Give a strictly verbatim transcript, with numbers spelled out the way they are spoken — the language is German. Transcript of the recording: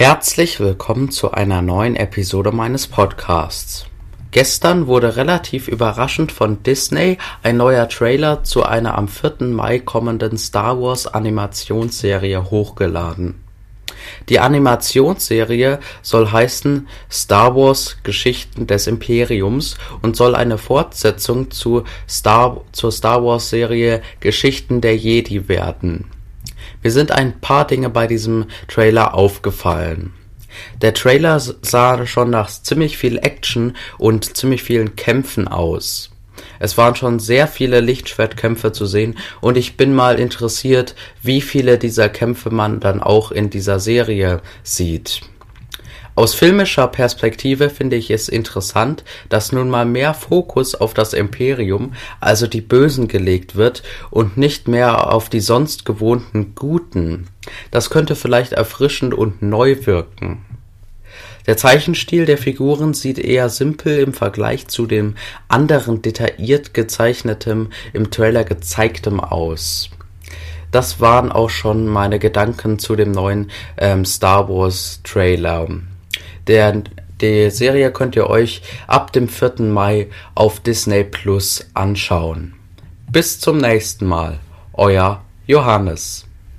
Herzlich willkommen zu einer neuen Episode meines Podcasts. Gestern wurde relativ überraschend von Disney ein neuer Trailer zu einer am vierten Mai kommenden Star Wars Animationsserie hochgeladen. Die Animationsserie soll heißen Star Wars Geschichten des Imperiums und soll eine Fortsetzung zu Star, zur Star Wars Serie Geschichten der Jedi werden. Mir sind ein paar Dinge bei diesem Trailer aufgefallen. Der Trailer sah schon nach ziemlich viel Action und ziemlich vielen Kämpfen aus. Es waren schon sehr viele Lichtschwertkämpfe zu sehen und ich bin mal interessiert, wie viele dieser Kämpfe man dann auch in dieser Serie sieht. Aus filmischer Perspektive finde ich es interessant, dass nun mal mehr Fokus auf das Imperium, also die Bösen, gelegt wird und nicht mehr auf die sonst gewohnten Guten. Das könnte vielleicht erfrischend und neu wirken. Der Zeichenstil der Figuren sieht eher simpel im Vergleich zu dem anderen detailliert gezeichnetem, im Trailer gezeigtem aus. Das waren auch schon meine Gedanken zu dem neuen ähm, Star Wars Trailer. Der, die Serie könnt ihr euch ab dem vierten Mai auf Disney Plus anschauen. Bis zum nächsten Mal, euer Johannes.